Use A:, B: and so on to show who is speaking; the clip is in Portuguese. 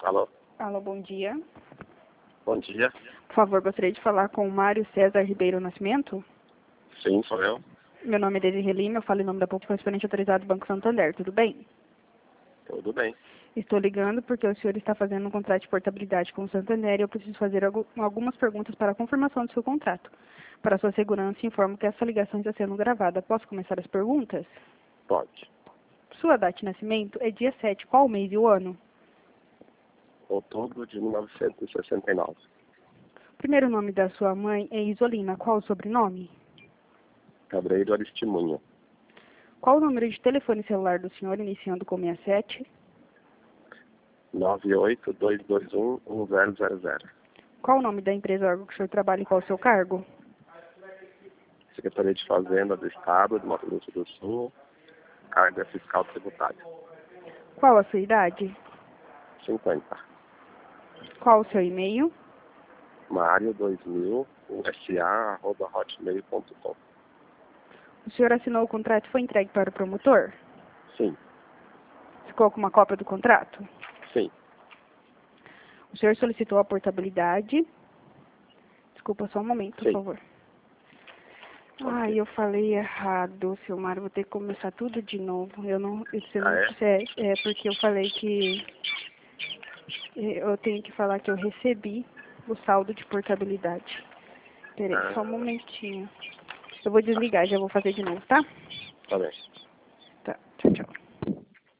A: Alô?
B: Alô, bom dia.
A: Bom dia.
B: Por favor, gostaria de falar com o Mário César Ribeiro Nascimento.
A: Sim, sou eu.
B: Meu nome é Desirê Lima, eu falo em nome da população correspondente autorizado do Banco Santander, tudo bem?
A: Tudo bem.
B: Estou ligando porque o senhor está fazendo um contrato de portabilidade com o Santander e eu preciso fazer algumas perguntas para a confirmação do seu contrato. Para sua segurança, informo que essa ligação está sendo gravada. Posso começar as perguntas?
A: Pode.
B: Sua data de nascimento é dia 7, qual o mês e o ano?
A: Outubro de 1969.
B: O primeiro nome da sua mãe é Isolina, qual o sobrenome?
A: Cabreiro Aristimunha.
B: Qual o número de telefone celular do senhor iniciando com 67?
A: 982211000.
B: Qual o nome da empresa órgão que o senhor trabalha e qual o seu cargo?
A: Secretaria de Fazenda do Estado, do Mato Grosso do Sul. Carga fiscal tributária.
B: Qual a sua idade?
A: 50.
B: Qual o seu e-mail?
A: Mário2000, usa@hotmail.com.
B: O senhor assinou o contrato e foi entregue para o promotor?
A: Sim.
B: Ficou com uma cópia do contrato?
A: Sim.
B: O senhor solicitou a portabilidade? Desculpa, só um momento, por
A: Sim.
B: favor.
A: Ok.
B: Ai, eu falei errado, seu Mário. Vou ter que começar tudo de novo. Eu não... Você não
A: É?
B: é porque eu falei que... Eu tenho que falar que eu recebi o saldo de portabilidade. Peraí, só um momentinho. Eu vou desligar, já vou fazer de novo, tá?
A: Tá bem.
B: Tá, tchau, tchau.